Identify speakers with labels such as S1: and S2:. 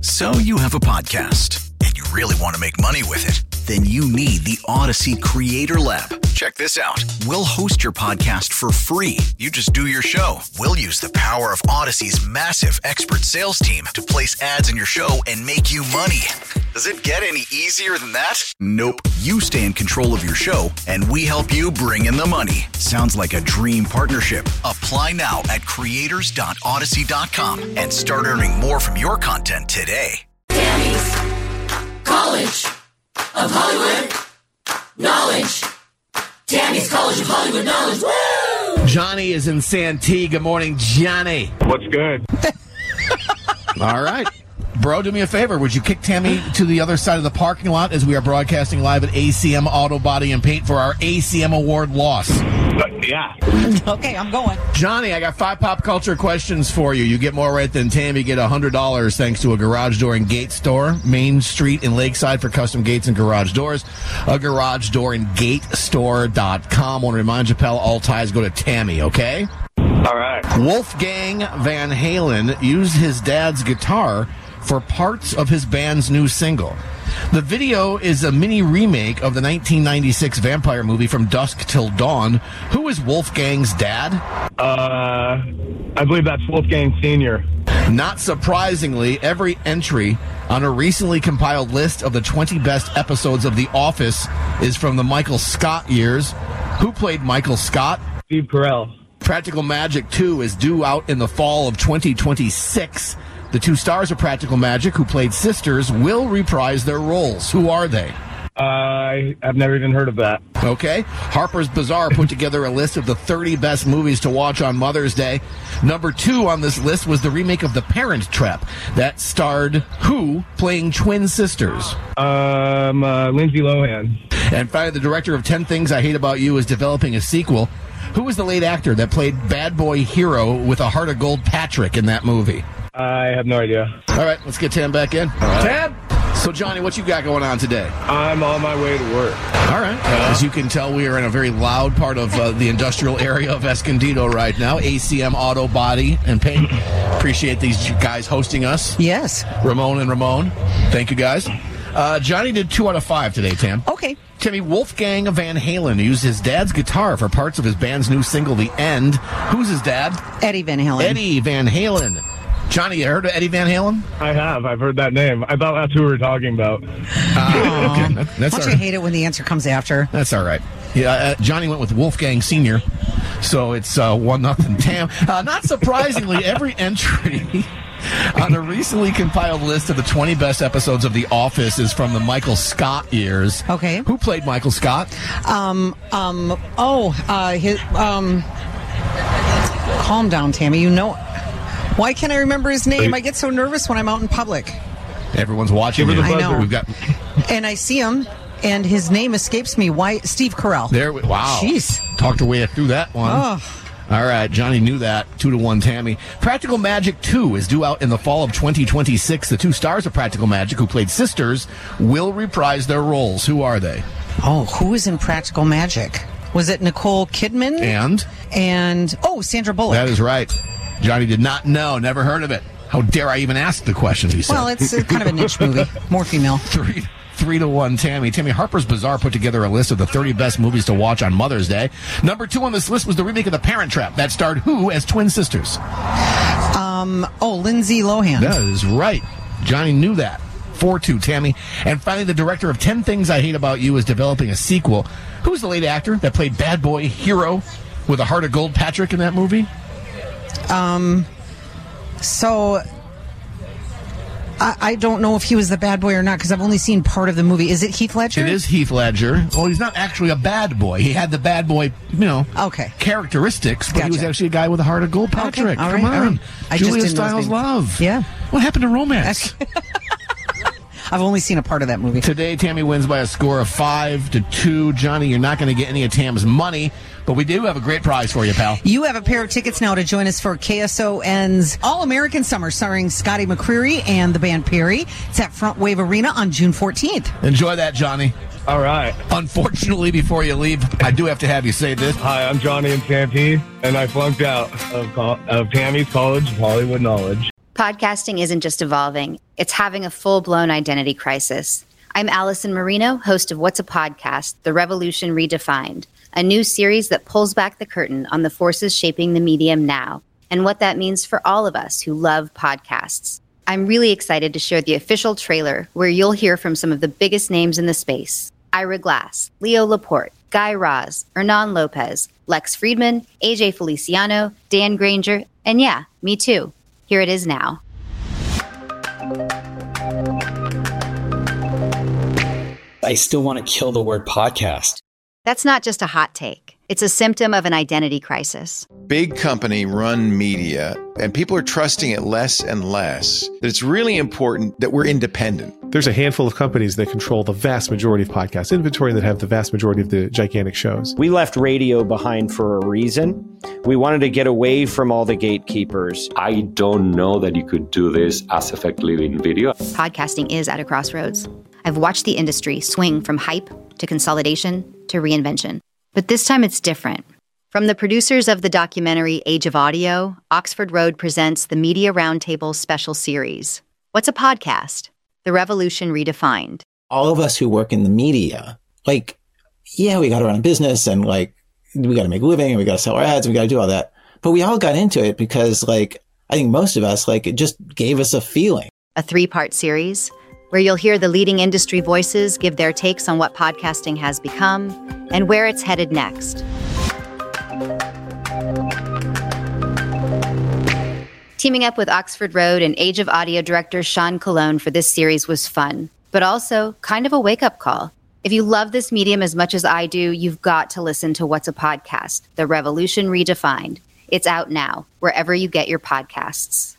S1: So you have a podcast and you really want to make money with it. Then you need the Odyssey Creator Lab. Check this out. We'll host your podcast for free. You just do your show. We'll use the power of Odyssey's massive expert sales team to place ads in your show and make you money. Does it get any easier than that? Nope. You stay in control of your show, and we help you bring in the money. Sounds like a dream partnership. Apply now at creators.odyssey.com and start earning more from your content today.
S2: Tammy's College of Hollywood Knowledge. Tammy's College of Hollywood Knowledge. Woo!
S3: Johnny is in Santee. Good morning, Johnny.
S4: What's good?
S3: All right. Bro, do me a favor. Would you kick Tammy to the other side of the parking lot as we are broadcasting live at ACM Auto Body and Paint for our ACM Award loss?
S4: Yeah.
S5: Okay, I'm going.
S3: Johnny, I got 5 pop culture questions for you. You get more right than Tammy. You get $100 thanks to a garage door and gate store. Main Street in Lakeside for custom gates and garage doors. A garage door and gatestore.com. I want to remind you, pal, all ties go to Tammy, okay?
S4: All right.
S3: Wolfgang Van Halen used his dad's guitar for parts of his band's new single. The video is a mini remake of the 1996 vampire movie From Dusk Till Dawn. Who is Wolfgang's dad?
S4: I believe that's Wolfgang Sr.
S3: Not surprisingly, every entry on a recently compiled list of the 20 best episodes of The Office is from the Michael Scott years. Who played Michael Scott?
S4: Steve Carell.
S3: Practical Magic 2 is due out in the fall of 2026. The 2 stars of Practical Magic, who played sisters, will reprise their roles. Who are they?
S4: I've never even heard of that.
S3: Okay. Harper's Bazaar put together a list of the 30 best movies to watch on Mother's Day. Number 2 on this list was the remake of The Parent Trap that starred who playing twin sisters?
S4: Lindsay Lohan.
S3: And finally, the director of 10 Things I Hate About You is developing a sequel. Who was the late actor that played bad boy hero with a heart of gold Patrick in that movie?
S4: I have no idea.
S3: All right, let's get Tam back in. Tam! So, Johnny, what you got going on today?
S4: I'm on my way to work.
S3: All right. As you can tell, we are in a very loud part of the industrial area of Escondido right now. ACM Auto Body and Paint. Appreciate these guys hosting us.
S5: Yes.
S3: Ramon and Ramon. Thank you, guys. Johnny did 2 out of 5 today, Tam.
S5: Okay.
S3: Timmy, Wolfgang Van Halen used his dad's guitar for parts of his band's new single, The End. Who's his dad?
S5: Eddie Van Halen.
S3: Eddie Van Halen. Johnny, you heard of Eddie Van Halen?
S4: I have. I've heard that name. I thought that's who we were talking about.
S3: Okay. That's
S5: Don't you hate it when the answer comes after?
S3: That's all right. Yeah, Johnny went with Wolfgang Sr., so it's 1-0 Tam. Not surprisingly, every entry on a recently compiled list of the 20 best episodes of The Office is from the Michael Scott years.
S5: Okay.
S3: Who played Michael Scott?
S5: Calm down, Tammy. You know... Why can't I remember his name? I get so nervous when I'm out in public.
S3: Everyone's watching.
S4: Give her the
S3: you.
S4: buzzer.
S5: I know.
S3: We've got...
S5: And I see him, and his name escapes me. Why? Steve Carell.
S3: Wow.
S5: Jeez.
S3: Talked her way through that one.
S5: Oh.
S3: All right, Johnny knew that. 2-1 Tammy. Practical Magic 2 is due out in the fall of 2026. The 2 stars of Practical Magic, who played sisters, will reprise their roles. Who are they?
S5: Oh, who is in Practical Magic? Was it Nicole Kidman?
S3: And
S5: Sandra Bullock.
S3: that is right. Johnny did not know, never heard of it. How dare I even ask the questions, he said.
S5: Well, it's kind of a niche movie. More female.
S3: 3-1 Tammy. Tammy, Harper's Bazaar put together a list of the 30 best movies to watch on Mother's Day. Number 2 on this list was the remake of The Parent Trap that starred who as twin sisters?
S5: Lindsay Lohan.
S3: That is right. Johnny knew that. 4-2 Tammy. And finally, the director of 10 Things I Hate About You is developing a sequel. Who's the late actor that played bad boy hero with a heart of gold Patrick in that movie?
S5: So I don't know if he was the bad boy or not because I've only seen part of the movie. Is it Heath Ledger?
S3: It is Heath Ledger. Well, he's not actually a bad boy. He had the bad boy, characteristics, but he was actually a guy with a heart of gold. Patrick,
S5: okay.
S3: come on.
S5: I
S3: Julia
S5: just didn't know
S3: Stiles Love.
S5: Yeah.
S3: What happened to romance?
S5: I've only seen a part of that movie.
S3: Today, Tammy wins by a score of 5-2. Johnny, you're not going to get any of Tam's money, but we do have a great prize for you, pal.
S5: You have a pair of tickets now to join us for KSON's All-American Summer, starring Scotty McCreery and the band Perry. It's at Front Wave Arena on June 14th.
S3: Enjoy that, Johnny.
S4: All right.
S3: Unfortunately, before you leave, I do have to have you say this.
S4: Hi, I'm Johnny in Santee, and I flunked out of Tammy's College of Hollywood Knowledge.
S6: Podcasting isn't just evolving, it's having a full-blown identity crisis. I'm Allison Marino, host of What's a Podcast? The Revolution Redefined, a new series that pulls back the curtain on the forces shaping the medium now and what that means for all of us who love podcasts. I'm really excited to share the official trailer where you'll hear from some of the biggest names in the space. Ira Glass, Leo Laporte, Guy Raz, Hernan Lopez, Lex Friedman, AJ Feliciano, Dan Granger, and yeah, me too. Here it is now.
S7: I still want to kill the word podcast.
S6: That's not just a hot take. It's a symptom of an identity crisis.
S8: Big company run media, and people are trusting it less and less. That it's really important that we're independent.
S9: There's a handful of companies that control the vast majority of podcast inventory that have the vast majority of the gigantic shows.
S10: We left radio behind for a reason. We wanted to get away from all the gatekeepers.
S11: I don't know that you could do this as effectively in video.
S6: Podcasting is at a crossroads. I've watched the industry swing from hype to consolidation to reinvention. But this time it's different. From the producers of the documentary Age of Audio, Oxford Road presents the Media Roundtable special series. What's a podcast? The Revolution Redefined.
S7: All of us who work in the media, we got to run a business and we got to make a living and we got to sell our ads and we got to do all that. But we all got into it because I think most of us, it just gave us a feeling.
S6: A 3-part series where you'll hear the leading industry voices give their takes on what podcasting has become and where it's headed next. Teaming up with Oxford Road and Age of Audio director Sean Colon for this series was fun, but also kind of a wake-up call. If you love this medium as much as I do, you've got to listen to What's a Podcast? The Revolution Redefined. It's out now, wherever you get your podcasts.